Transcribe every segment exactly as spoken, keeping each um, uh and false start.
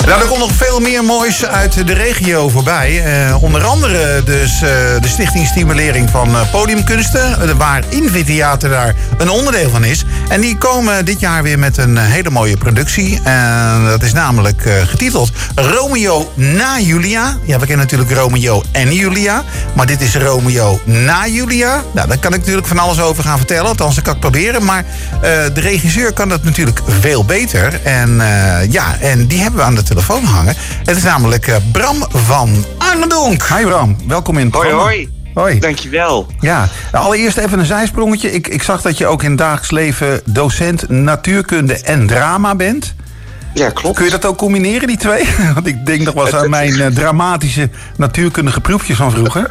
Nou, er komt nog veel meer moois uit de regio voorbij. Uh, onder andere dus uh, de Stichting Stimulering van uh, Podiumkunsten, uh, waar Invi-theater daar een onderdeel van is. En die komen dit jaar weer met een uh, hele mooie productie. En uh, dat is namelijk uh, getiteld Romeo na Julia. Ja, we kennen natuurlijk Romeo en Julia. Maar dit is Romeo na Julia. Nou, daar kan ik natuurlijk van alles over gaan vertellen. Althans, dat kan ik proberen. Maar uh, de regisseur kan dat natuurlijk veel beter. En uh, ja, en die hebben we aan de telefoon hangen. Het is namelijk uh, Bram van Arnerdonk. Hi Bram, welkom in het programma. Hoi, hoi. Hoi. Dankjewel. Ja, allereerst even een zijsprongetje. Ik, ik zag dat je ook in het dagelijks leven docent natuurkunde en drama bent. Ja, klopt. Kun je dat ook combineren, die twee? Want ik denk nog wel eens aan mijn uh, dramatische natuurkundige proefjes van vroeger.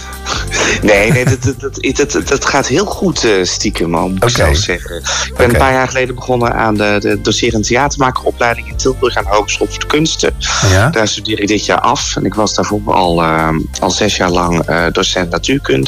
Nee, nee dat, dat, dat, dat, dat gaat heel goed, uh, stiekem, moet ik okay. zelf zeggen. Ik ben okay. een paar jaar geleden begonnen aan de, de docerend theatermakeropleiding in Tilburg aan de Hogeschool voor de Kunsten. Ja? Daar studeer ik dit jaar af. En ik was daarvoor al, uh, al zes jaar lang uh, docent natuurkunde.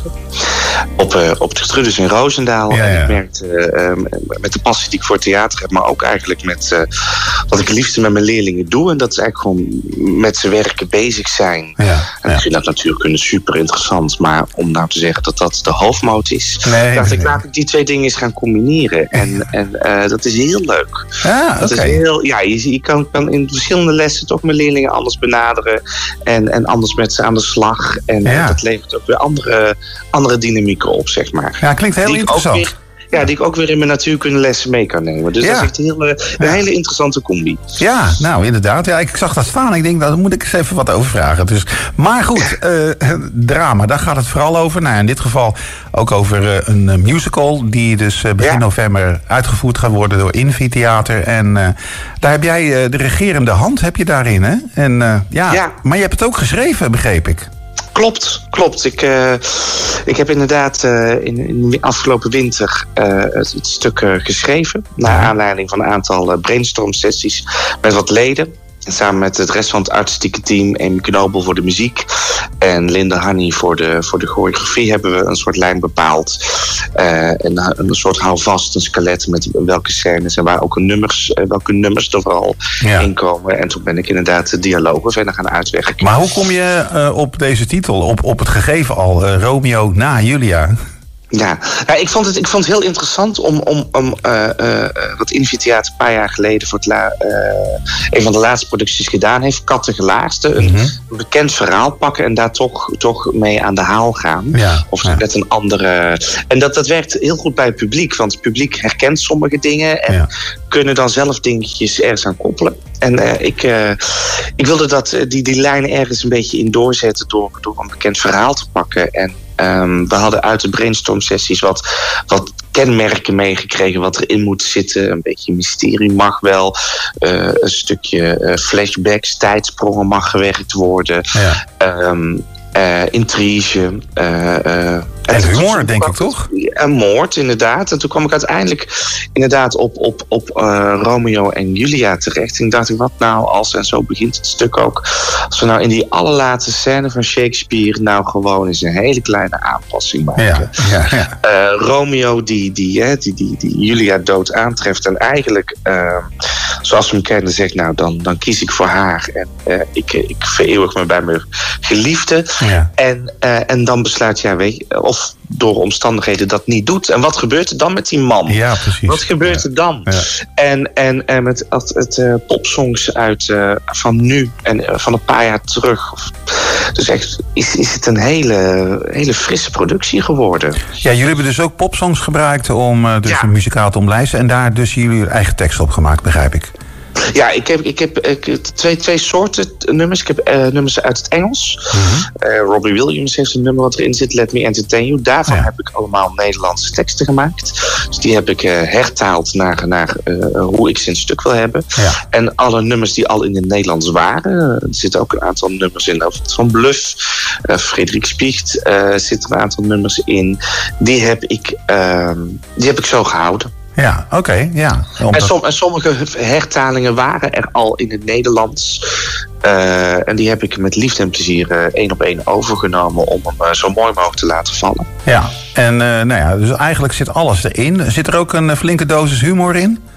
Op, uh, op de Gertrudis in Roosendaal. Ja, ja. En ik merkte uh, met de passie die ik voor theater heb, maar ook eigenlijk met uh, wat ik het liefste met mijn leerlingen doe. En dat is eigenlijk gewoon met ze werken bezig zijn. Ja, en ik vind dat natuurkunde super interessant. Maar om nou te zeggen dat dat de hoofdmoot is, nee, dacht nee, ik, laat ik die twee dingen eens gaan combineren. En, en uh, dat is heel leuk. Ah, dat okay. is heel, ja, je, je kan, kan in verschillende lessen toch mijn leerlingen anders benaderen. En, en anders met ze aan de slag. En ja. dat levert ook weer andere, andere dynamieken op, zeg maar. Ja, klinkt heel interessant. Ja, die ik ook weer in mijn natuurkundelessen mee kan nemen. Dus ja. dat is echt een hele, een ja. hele interessante combi. Ja, nou inderdaad. Ja, ik zag dat staan. Ik denk, daar moet ik eens even wat over vragen. Dus, maar goed, uh, drama, daar gaat het vooral over. Nou, in dit geval ook over uh, een musical die dus uh, begin ja. november uitgevoerd gaat worden door Invi-theater. En uh, daar heb jij uh, de regerende hand, heb je daarin, hè? En, uh, ja, ja. Maar je hebt het ook geschreven, begreep ik. Klopt, klopt. Ik, uh, ik heb inderdaad uh, in, in de afgelopen winter uh, het, het stuk uh, geschreven. Naar aanleiding van een aantal uh, brainstorm sessies met wat leden. En samen met het rest van het artistieke team, Amy Knobel voor de muziek en Linda Hanni voor de, voor de choreografie, hebben we een soort lijn bepaald. Uh, en een soort houvast, een skelet met welke scènes en waar ook een nummers, welke nummers er vooral ja. in komen. En toen ben ik inderdaad de dialogen verder gaan uitwerken. Maar hoe kom je uh, op deze titel, op, op het gegeven al, uh, Romeo na Julia? Ja, nou, ik, vond het, ik vond het heel interessant om, om, om uh, uh, wat Invi-theater een paar jaar geleden voor het la, uh, een van de laatste producties gedaan heeft, Kattengelaarste, een, mm-hmm. een bekend verhaal pakken en daar toch, toch mee aan de haal gaan. Ja, of ja. met een andere. En dat, dat werkt heel goed bij het publiek, want het publiek herkent sommige dingen en ja. kunnen dan zelf dingetjes ergens aan koppelen. En uh, ik, uh, ik wilde dat, uh, die, die lijnen ergens een beetje in doorzetten door, door een bekend verhaal te pakken. En um, we hadden uit de brainstorm sessies wat, wat kenmerken meegekregen wat erin moet zitten. Een beetje mysterie mag wel. Uh, een stukje uh, flashbacks, tijdsprongen mag gewerkt worden. Ja. Um, Uh, intrige. Uh, uh, en humor, denk ik, toch? Een moord, inderdaad. En toen kwam ik uiteindelijk inderdaad op, op, op uh, Romeo en Julia terecht. En ik dacht, wat nou als, en zo begint het stuk ook, als we nou in die allerlaatste scène van Shakespeare nou gewoon eens een hele kleine aanpassing maken. Ja, ja, ja. Uh, Romeo die, die, hè, die, die, die Julia dood aantreft en eigenlijk, uh, zoals we hem kennen, zegt, nou, dan, dan kies ik voor haar. En uh, ik, ik vereeuwig me bij mijn geliefde. Ja. En, uh, en dan besluit, ja, weet je, of door omstandigheden dat niet doet. En wat gebeurt er dan met die man? Ja, precies. Wat gebeurt ja. er dan? Ja. En, en, en met het, het uh, popsongs uit uh, van nu en uh, van een paar jaar terug. Dus echt is, is het een hele, hele frisse productie geworden. Ja, jullie hebben dus ook popsongs gebruikt om uh, dus ja. een muzikaal te omlijsten. En daar dus jullie eigen tekst op gemaakt, begrijp ik. Ja, ik heb, ik heb ik, twee, twee soorten nummers. Ik heb uh, nummers uit het Engels. Mm-hmm. Uh, Robbie Williams heeft een nummer wat erin zit, Let Me Entertain You. Daarvan ja. heb ik allemaal Nederlandse teksten gemaakt. Dus die heb ik uh, hertaald naar, naar uh, hoe ik ze in het stuk wil hebben. Ja. En alle nummers die al in het Nederlands waren. Uh, er zitten ook een aantal nummers in van Bluff. Uh, Frederik Spiecht uh, zitten een aantal nummers in. Die heb ik, uh, die heb ik zo gehouden. Ja, oké, okay, ja. En, som, en sommige hertalingen waren er al in het Nederlands. Uh, en die heb ik met liefde en plezier uh, één op één overgenomen om hem uh, zo mooi mogelijk te laten vallen. Ja, en uh, nou ja, dus eigenlijk zit alles erin. Zit er ook een flinke dosis humor in?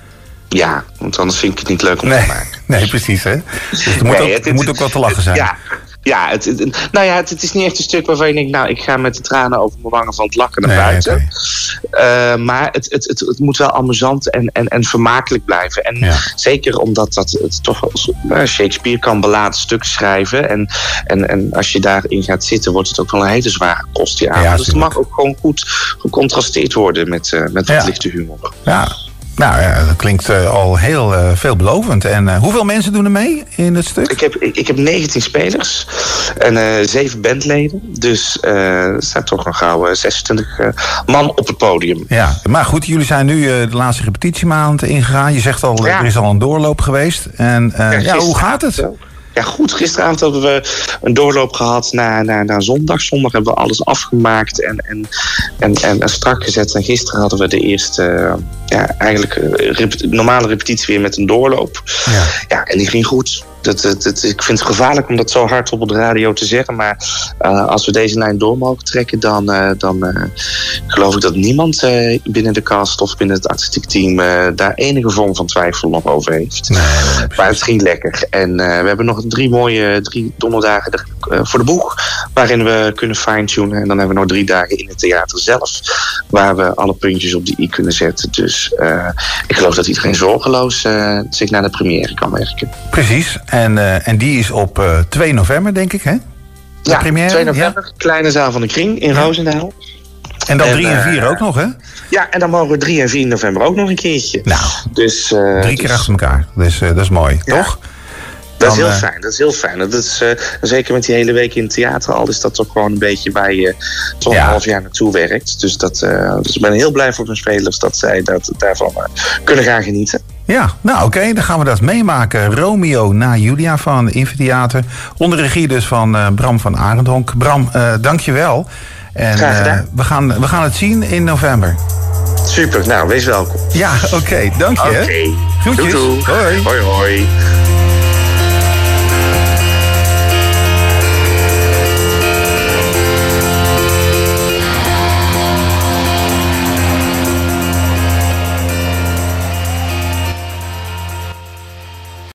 Ja, want anders vind ik het niet leuk om nee, te maken. Nee, precies, hè? Dus er moet, nee, ook, het, het, moet ook wel te lachen zijn. Ja. Ja, het, het, nou ja, het, het is niet echt een stuk waarvan je denkt, nou, ik ga met de tranen over mijn wangen van het lachen naar nee, buiten. Okay. Uh, maar het, het, het, het moet wel amusant en, en, en vermakelijk blijven. En ja. zeker omdat dat het toch wel, uh, Shakespeare kan beladen stukken schrijven. En, en, en als je daarin gaat zitten, wordt het ook wel een hele zware kost. Ja. Ja, dus het mag ook gewoon goed gecontrasteerd worden met, uh, met wat ja. lichte humor. Ja. Nou ja, dat klinkt uh, al heel uh, veelbelovend. En uh, hoeveel mensen doen er mee in het stuk? Ik heb, ik, ik heb negentien spelers en uh, zeven bandleden. Dus uh, er staat toch een gauw uh, zesentwintig uh, man op het podium. Ja, maar goed, jullie zijn nu uh, de laatste repetitiemaand ingegaan. Je zegt al, ja. er is al een doorloop geweest. En uh, ja, ja, hoe gaat het? Ja, goed. Gisteravond hebben we een doorloop gehad naar, naar, naar zondag. Zondag hebben we alles afgemaakt en, en, en, en, en strak gezet. En gisteren hadden we de eerste, uh, ja, eigenlijk uh, rep- normale repetitie weer met een doorloop. Ja, ja en die ging goed. Dat, dat, dat, ik vind het gevaarlijk om dat zo hard op de radio te zeggen. Maar uh, als we deze lijn door mogen trekken, dan, uh, dan uh, geloof ik dat niemand uh, binnen de cast of binnen het artistiek team uh, daar enige vorm van twijfel nog over heeft. Nee, nee, maar het ging lekker. En uh, we hebben nog drie mooie drie donderdagen er, uh, voor de boeg, waarin we kunnen fine-tunen. En dan hebben we nog drie dagen in het theater zelf, waar we alle puntjes op de i kunnen zetten. Dus uh, ik geloof dat iedereen zorgeloos uh, zich naar de première kan werken. Precies. En, uh, en die is op uh, twee november, denk ik, hè? De ja, première? twee november. Ja? Kleine zaal van de Kring in ja. Roosendaal. En dan drie en vier uh, ook nog, hè? Ja, en dan mogen we drie en vier november ook nog een keertje. Nou, dus, uh, drie keer dus, achter elkaar. Dus, uh, dat is mooi, ja. toch? Dat dan, is heel uh, fijn, dat is heel fijn. Dat is, uh, zeker met die hele week in het theater al is dat toch gewoon een beetje waar je toch ja. een half jaar naartoe werkt. Dus, dat, uh, dus ik ben heel blij voor mijn spelers dat zij dat, daarvan uh, kunnen gaan genieten. Ja, nou oké, okay, dan gaan we dat meemaken. Romeo na Julia van Invertheater. Onder regie dus van uh, Bram van Arendonk. Bram, uh, dank je wel. En Graag gedaan. Uh, we, gaan, we gaan het zien in november. Super, nou wees welkom. Ja, oké, okay, dank je. Oké, okay. Groetjes. Doei, doei. Hoi. Hoi, hoi.